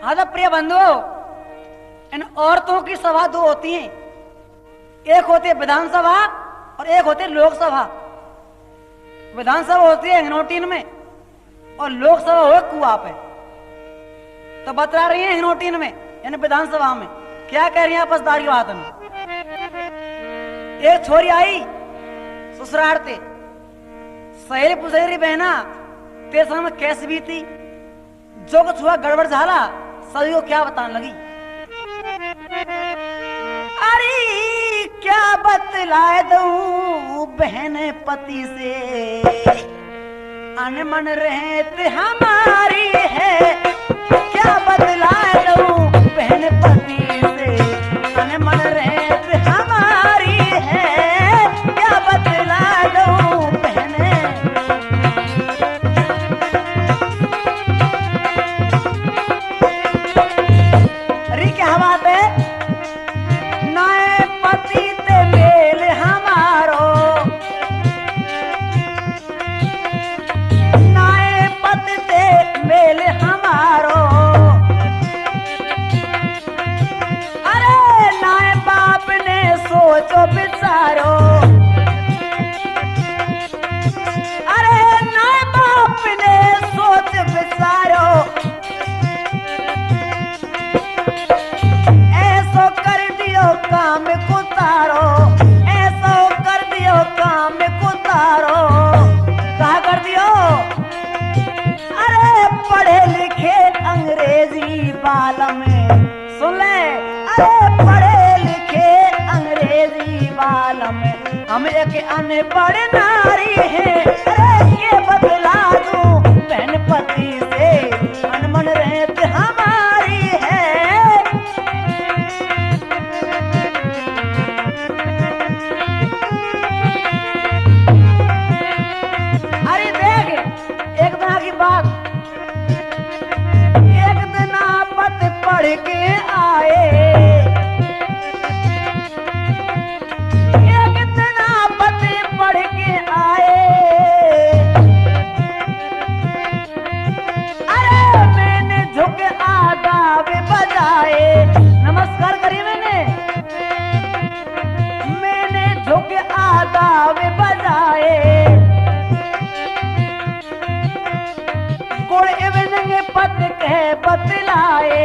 आधा प्रिय बंधुओं, इन औरतों की सभा दो होती हैं। एक होती है विधानसभा और एक होती है लोकसभा। विधानसभा होती है हिनोटीन में और लोकसभा हो कुआ पे। तो बता रही है हिनोटीन में यानी विधानसभा में क्या कह रही है आपसदारी बात में। एक छोरी आई ससुरालते, सहेली पुसहेली बहना तेरे समय में कैसी भी थी, जो कुछ हुआ गड़बड़ झाला सभी को क्या बताने लगी। अरे क्या बतलाए दूं बहन पति से, अनमन रहत हमारी है। क्या बतलाए दूं बहन पति से, अनमन रहत हमारी है। क्या बतलाए दूं बहन। अरे क्या बात है, नए पति ते मेल हमारो, नए पति ते मेल हमारो। अरे नए बाप ने सोचो बिचारो, अरे नए बाप ने सोच बिचारो। ऐसो कर दियो काम को तारो, ऐसो कर दियो काम को तारो। कहा कर दियो, अरे पढ़े लिखे अंग्रेजी बाल में, सुन ले। अरे पढ़े लिखे अंग्रेजी बाल में, हम एक अनपढ़ नारी है। अरे ये बदला दूं बहन पति से, अनमन रहत हमारी है। अरे देख एक दिन की बात, एक दिन आपत पढ़ के आए, एक दिन आपत पढ़ के आए। अरे मैंने झुक आदाब बजाए, नमस्कार करी मैंने झुक आदाब बजाए। गुण इवनिंग पत कह बतलाए,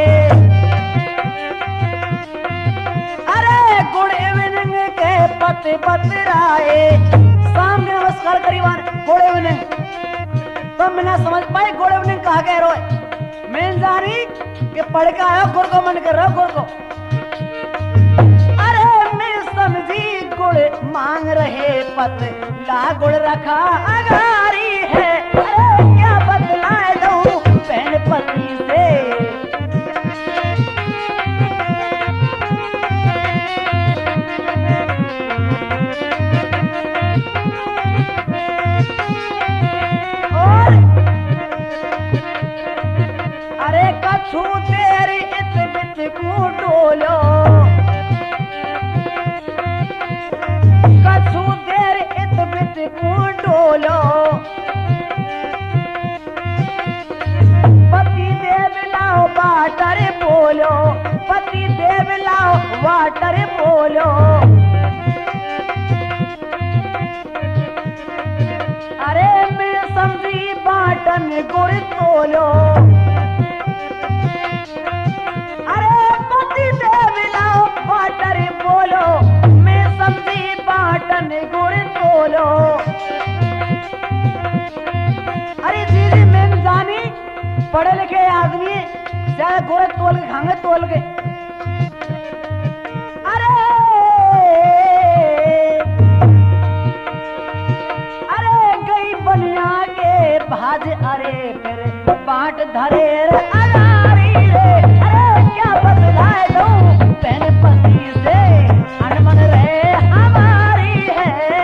अरे गुण इवनिंग कह पत बतलाए। सामने नमस्कार करीबान गुड इवनिंग, तो मैं ना समझ पाई गुड इवनिंग कहा कह रहे हो। मैं जानी कि पढ़ के आया गुड़ को मन कर रहा गुड़ को। अरे मैं समझी गुड़ मांग रहे पत, ला गुड़ रखा अगारी है। अरे क्या बतलाए दूं बहन पति से। और अरे कछु तेरी इत बित को डोलो, कछु तेरी इत बित को डोलो। पति देव लाओ वाटर बोलो, पति देव लाओ वाटर बोलो। अरे मैं समझी बाटन गुड़ तोलो, अरे पति देव लाओ वाटर बोलो। मैं समझी बाटन गुड़ तोलो। अरे दीदी मैं जानी पढ़े लिखे आदमी ज्यादा गोरे तोल के खाएंगे तोल के। अरे गई बनिया के भाज, अरे फिर बाट धरे रे अनारी रे। अरे क्या बतलाए दूं बहन पति से, अनमन रहे हमारी है।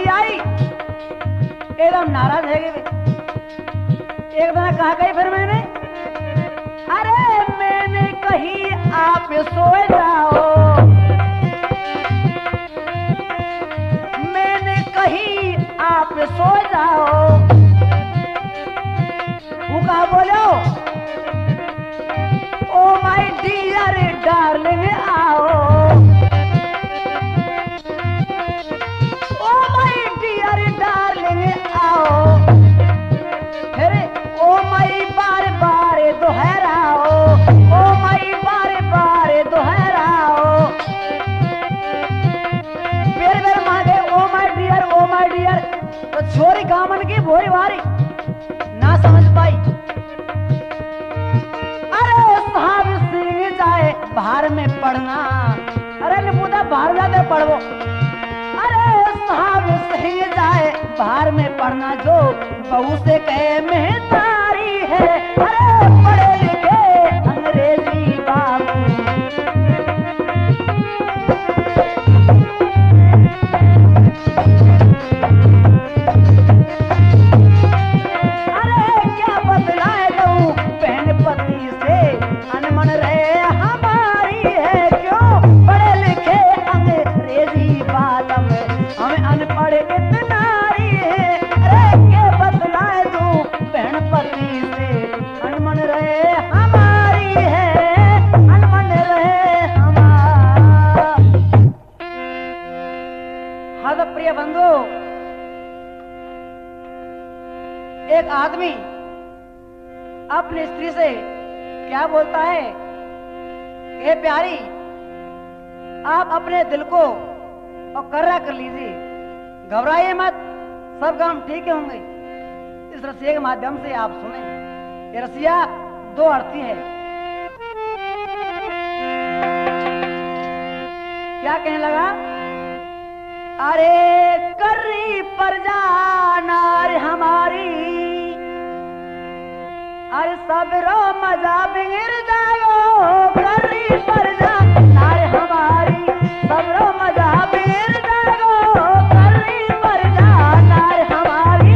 एकदम नाराज है। एक दिन कहा गई फिर मैंने अरे मैंने कही आप सो जाओ, मैंने कही आप सो जाओ। वो कहा बोलो, ओ माय डियर डार्लिंग आओ, ओ माय डियर डार्लिंग आओ। फिर ओ माई बार बार दोहराओ, ओ माई बार बार दोहराओ। फिर मेरे मांगे ओ माय डियर। तो छोरी गामन की भोरी वारी ना समझ पाई। अरे साहब सिंह जाए बाहर में पढ़ना, अरे निपुदा बाहर जाते पढ़ो। अरे साहब सिंह जाए बाहर में पढ़ना, जो बहू से कहे मेहतारी है। अरे पढ़े लिखे अंग्रेजी बाबू, अनमन रहे हमारी है। क्यों पढ़े लिखे अंग्रेजी बालम, हमें अनपढ़ इतना ही है। अरे के बदलाए दूं बहन पति से, अनमन रहे हमारी है, अनमन रहे हमारा। हाँ तो प्रिय बंधु, एक आदमी अपनी स्त्री से क्या बोलता है, ये प्यारी आप अपने दिल को और कर्रा कर लीजिए, घबराइए मत, सब काम ठीक होंगे। इस रसिया के माध्यम से आप सुने। ये रसिया दो अर्थी है। क्या कहने लगा, अरे कर्री पर जानार हमारी, अरे सबरो मजा बिगड़ जाओ। कर्री पर जानार हमारी, सबरो मजा बिगड़ जाओ। कर्री पर जानार हमारी,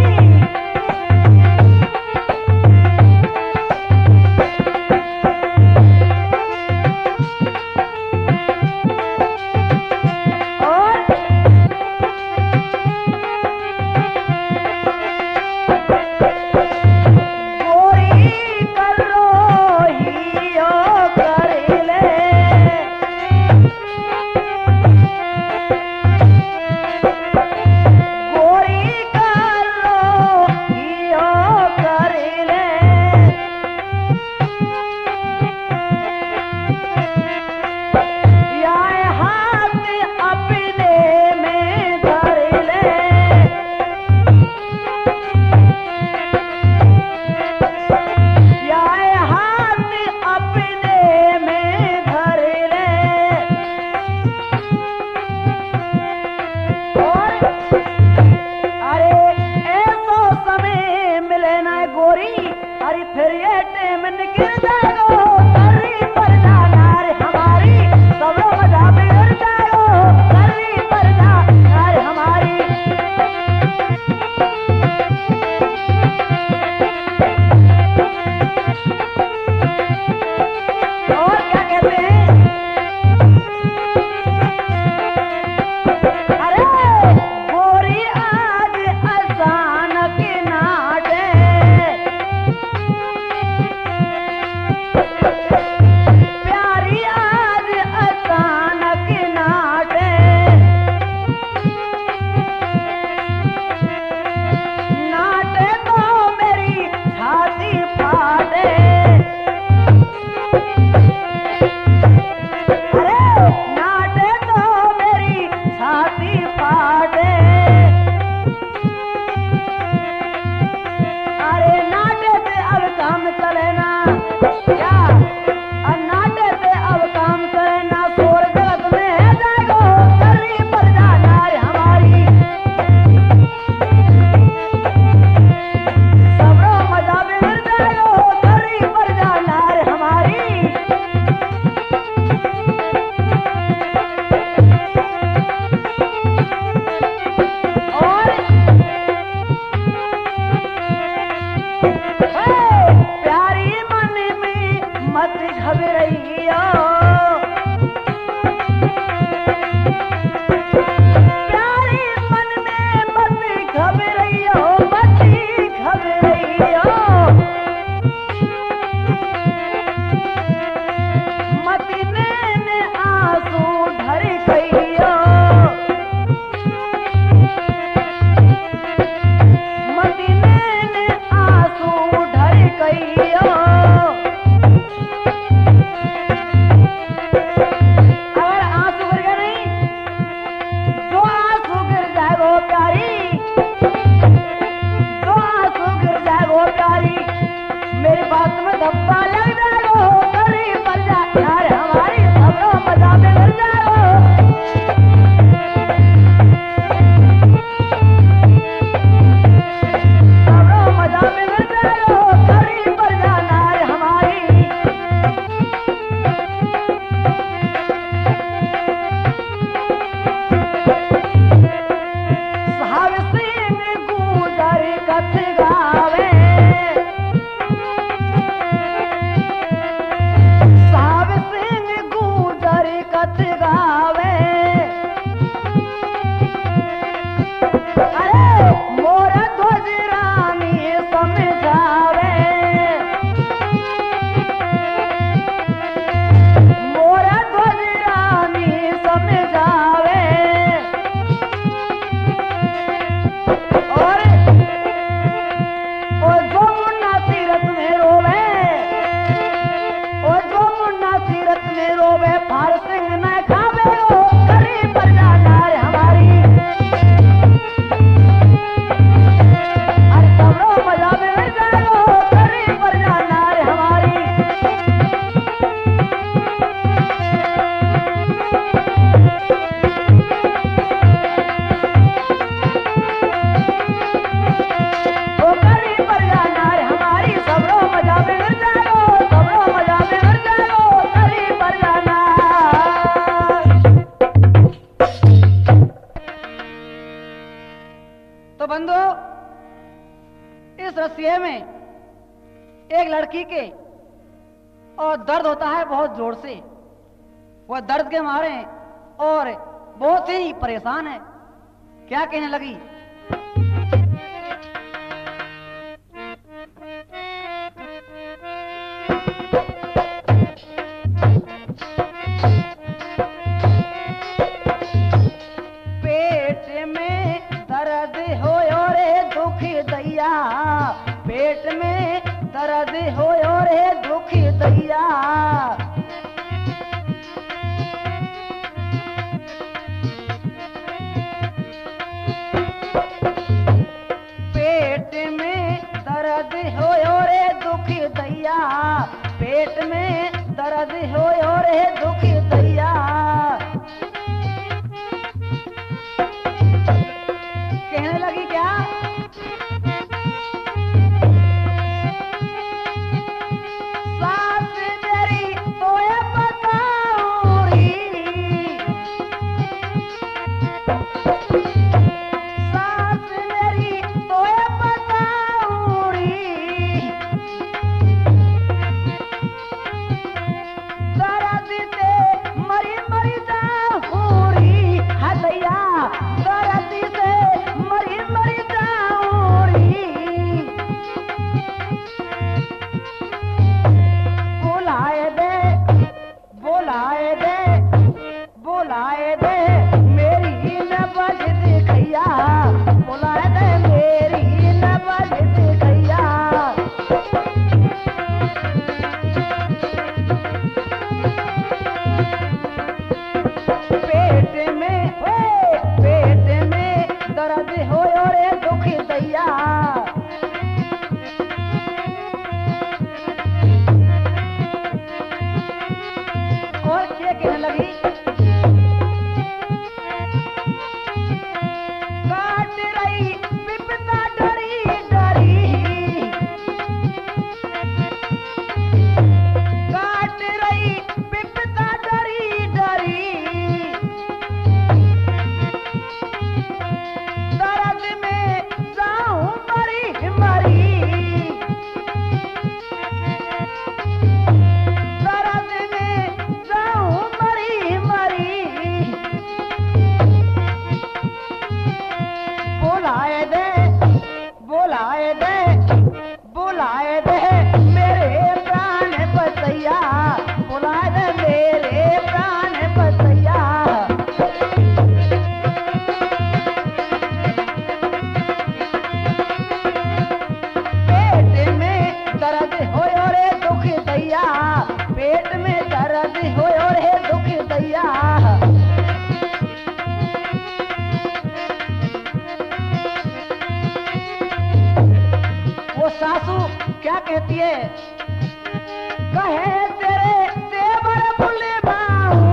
डब्बा लग जाओ करी पर जा यार हमारी सबरो मजा में मिल जाओ सबरो मजा में मिल जाओ करी पर जा यार हमारी साहब सिंह गुजर कथ गावे साहब सिंह गुजर कथ गावे अरे मोर ध्वज रानी समझावे मोर ध्वज रानी समझावे और जो मुन्ना सीरत में रोवे और जो मुन्ना सीरत में रोवे फार सिंह न खावे ओ करी पर जाना रे हमारी अरे सबरो मजा में मिल जाओ करी पर जाना रे हमारी ओ करी पर जाना रे हमारी सबरो मजा में मिल जाओ सबरो मजा में मिल जाओ करी पर जाना तो बंधु इस रस्सिये में एक लड़की के और दर्द होता है बहुत जोर से वह दर्द के मारे और बहुत ही परेशान है क्या कहने लगी पेट में दर्द हो रे दुख दैया पेट में दर्द हो रे दुख दैया पेट में दर्द हो रे दुख दैया पेट में दर्द हो रे दुख दैया कहने लगी क्या सास मेरी तोए बताऊरी सास मेरी तोए बताऊरी दर्द से मरी मरी जाऊरी हदैया दर्द से मरी मरी जाऊरी बुलाए दे बुलाए दे बुलाए दे मेरी नबज दिखैया बुलाए दे मेरी नबज दिखैया पेट में दर्द हो रे दुख दैया और क्या कहने लगी काट रही विपदा डरी डरी काट रही विपदा डरी डरी दर्द में जाऊं मरी मरी दर्द में जाऊं मरी मरी बुलाए दे बुलाए दे बुलाए दे मेरे प्राण बसैया बुलाए दे मेरे प्राण बसैया पेट में दर्द हो रे दुख दैया पेट में दर्द हो रे दुख दैया वो सासू क्या कहती है कहे तेरे देवर बुलवाऊं,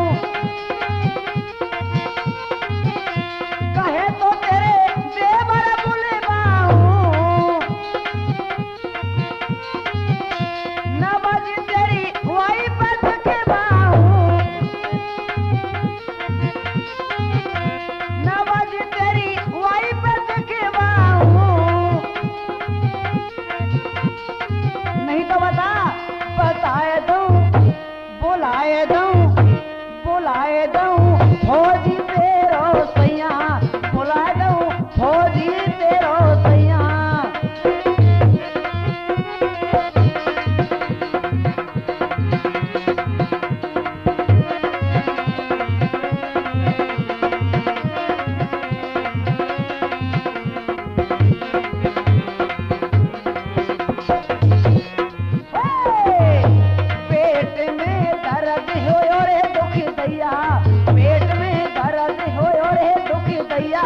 कहे तो तेरे देवर बुलवाऊं, नवाज तेरी हुआई बस के बाऊं, नवाज तेरी हुआई बस के बाऊं, नहीं तो बताए दूं, बुलाए दूं फौजी तेरो सैया, बुलाए दूं फौजी तेरो सैया। पेट में दर्द हो रे दुख दैया, पेट में दर्द हो रे दुख दैया।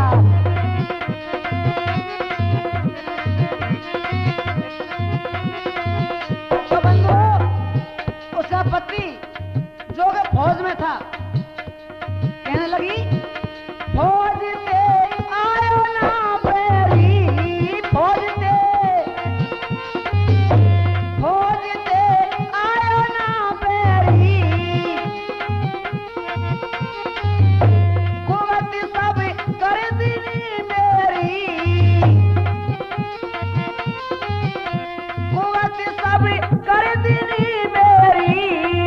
तो बंधु, उसका पति जो कि फौज में था कहने लगी, फौज से आयो ना बेरी, फौज से आयो ना बेरी, कुवत सब कर दीनी मेरी, कुवत सब कर दीनी मेरी।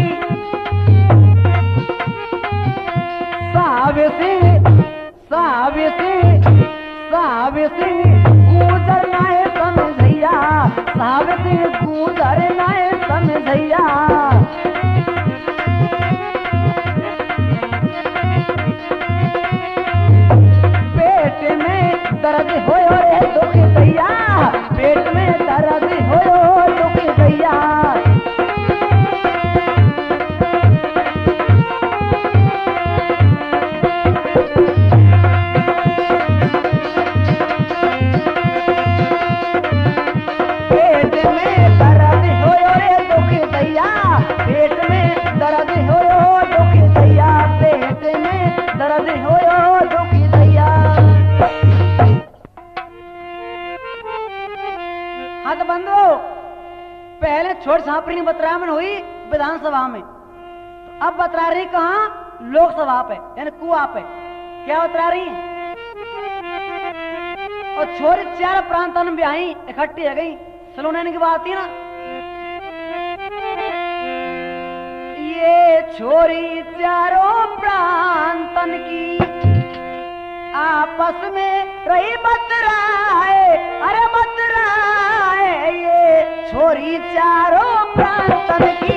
साहब सिंह गुजर नाए समझैया, साहब सिंह गुजर नाए समझैया। पेट में दर्द होयो रे दुख दैया, पेट में दर्द होयो दुख दैया। पेट में दर्द होयो रे दुख दैया, पेट में दर्द होयो दुख दैया, पेट में दर्द होयो दुख दैया। हाँ तो बंधु, पहले छोट छापरी बतरामन हुई विधानसभा में, तो अब बतरा रही कहाँ, लोकसभा पे यानी कुआ पे। क्या बतरा रही है? और छोरी चार प्रांतों में ब्याही इकट्ठी हो गई, सलोने की बात थी ना। ये छोरी चारों प्रांतन की आपस में रही बतराए, अरे बतराए, ये छोरी चारों प्रांतन की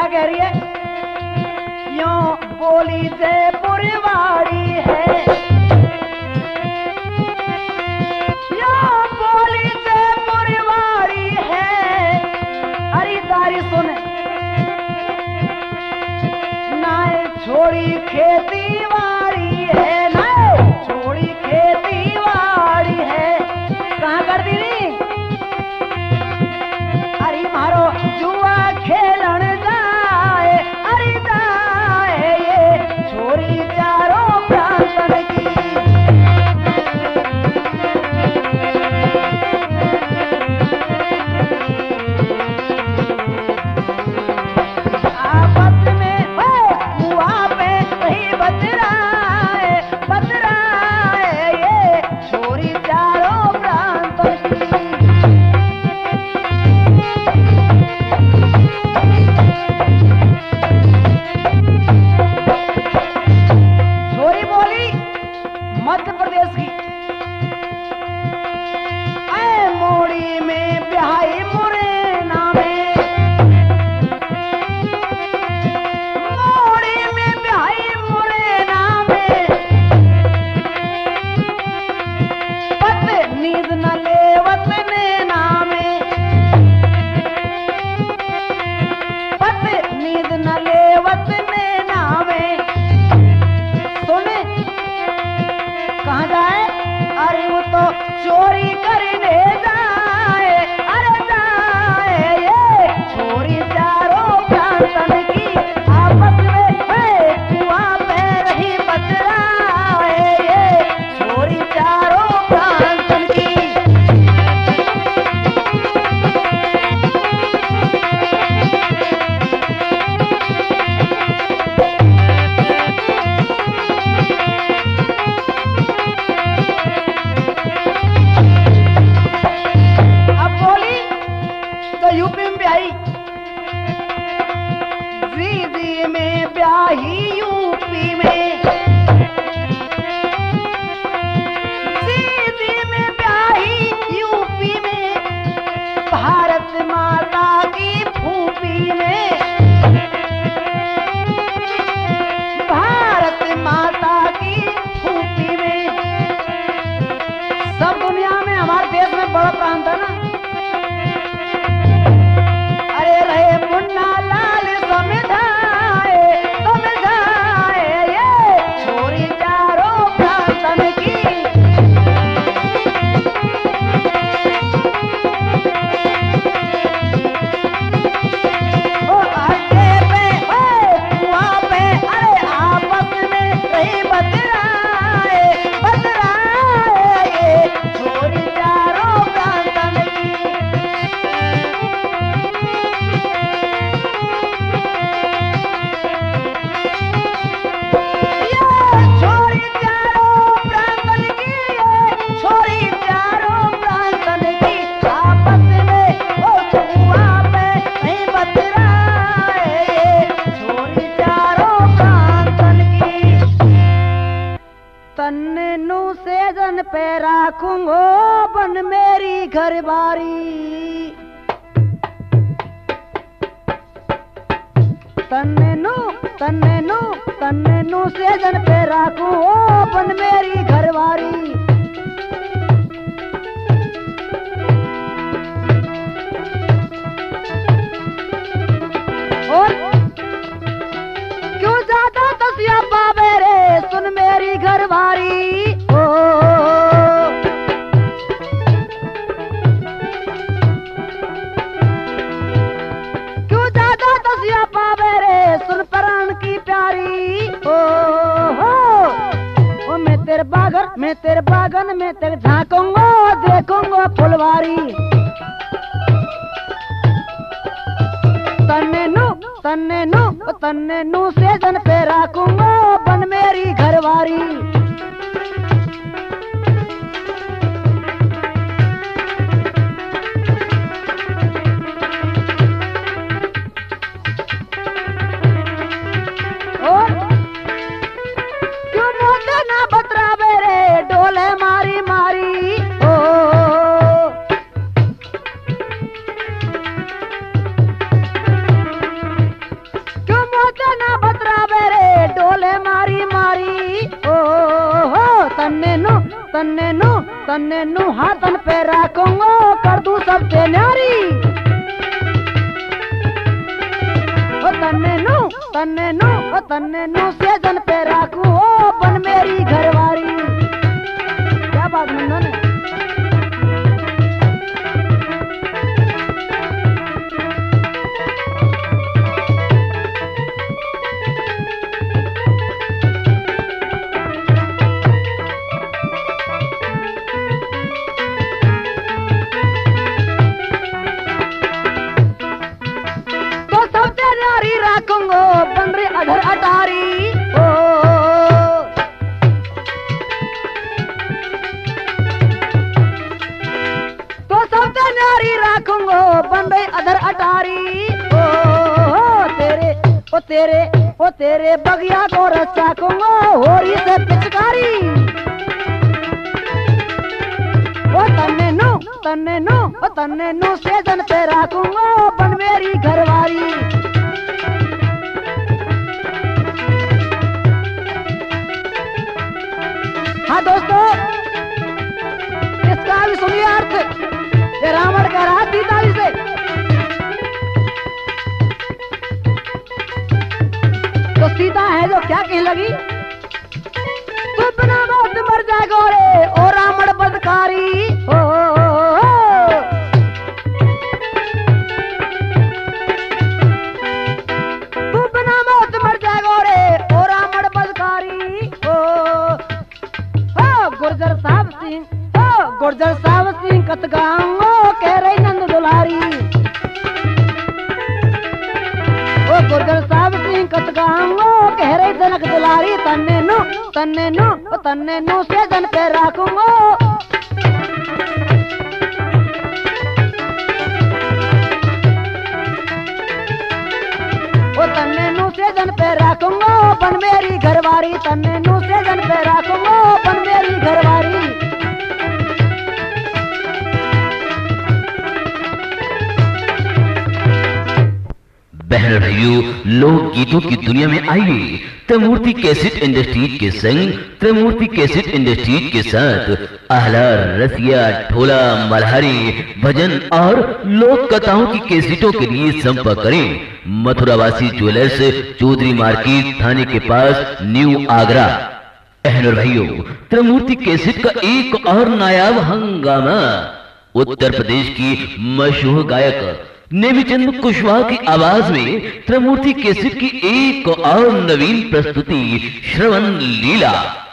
कह रही है, यूं बोली जयपुर वाड़ी है, यूं बोली जयपुर वाड़ी है। अरे तारी सुन, नाए छोड़ी खेती वाड़ी है, नाए छोड़ी खेती वाड़ी है। कहाँ कर दी नी? अरे मारो जुआ खेलन जाए, अरे जाए ये छोरी चारों प्रांतन की। आपस में कुआ पे कहीं बतराए, बतराए ये छोरी चारों प्रांतन की। छोरी बोली मध्य प्रदेश की, ऐ मोड़ी में ब्याही मुरैना में, मोड़ी में ब्याही मुरैना में। पत नींद न लेवत नैना में, पत नींद न लेवत नैना में। सुने कहाँ जाए? अरे वो तो चोरी करने जाए, अरे जाए ये चोरी चारों प्रांतन की। आपस में कुआं पे रही बतराए ये चोरी चारों प्रांतन की। अब बोली तो यूपी में ब्याही, दीदी में ब्याही यूपी में, दीदी में ब्याही यूपी में। भारत माता की फूफी में, भारत माता की फूफी में। सब दुनिया में हमारे देश में बड़ा प्रांत है ना। अरे रहे मुन्ना लाल समझाए, समझाए ये छोरी चारों प्रांतन की। ओ अड्डे पे कुआं पे, अरे आपस में रही बतराए, बतराए ये छोरी चारों प्रांतन की। ये छोरी चारों प्रांतन की, ये छोरी चारों प्रांतन की। आपस में ओ कुआं पे नहीं बतराए ये छोरी चारों प्रांतन की। तन्ने नू से जन पे राखूंगो बन मेरी घरबारी, तन्ने नू तन्ने नू तन्ने नू से जन पे राखूं ओ बन मेरी घरवारी। और क्यों ज्यादा तसिया पावे रे सुन मेरी घरवारी। ओ क्यों ज्यादा तसिया पावे रे सुन प्राण की प्यारी। ओ मैं तेरे बागन में तेरे झांकूंगा, देखूंगा फुलवारी। तन्ने नू से जन पे राखूंगा बन मेरी घरवारी। और क्यों मोटे ना बतरावे रे डोले मारी मारी। ओ तन्ने नु हाथन पे रखूंगो कर दूं सबसे न्यारी। तन्ने नु सेजन पे रखूं ओ बन मेरी घरवारी। क्या बात नंदन है। रखूंगो बन रे अधर अटारी ओ, तो सबसे न्यारी रखूंगो बन रे अधर अटारी ओ तेरे बगिया को रस्सा खूंगो होरी से पिचकारी। ओ तन्ने नु सेजन पे रखूंगो बन मेरी घरवारी। हाँ दोस्तों, इसका भी सुनिए अर्थ। ये रावण कह रहा सीता जी से, तो सीता है जो क्या कहने लगी, तू बिना मौत मर जाएगा रे ओ रावण बदकारी। तू बिना मौत मर जाएगा रे ओ रावण बदकारी। गुर्जर साहब सिंह कतगांगो कह रही नंद दुलारी। ओ गुर्जर साहब सिंह कतगांगो कह रही जनक दुलारी। तन्ने नु सेजन पे रखूंगो। ओ तन्ने नु सेजन पे रखूंगो बन मेरी घरवारी। तन्ने नु सेजन पे रखूंगो बन मेरी घरवारी। बहन भाइयों, लोक गीतों की दुनिया में आइए त्रिमूर्ति कैसेट इंडस्ट्रीज के संग त्रिमूर्ति कैसेट इंडस्ट्रीज के साथ आहलार, रसिया, ढोला, मल्हारी, भजन और लोक कथाओं की कैसेटों के लिए संपर्क करें। मथुरावासी ज्वेलर्स, चौधरी मार्केट, थाने के पास, न्यू आगरा। बहन भाइयों, त्रिमूर्ति कैसेट का एक और नायाब हंगामा उत्तर प्रदेश की मशहूर गायक नेमिचंद कुशवाहा की आवाज में त्रिमूर्ति कैसेट की एक और नवीन प्रस्तुति श्रवण लीला।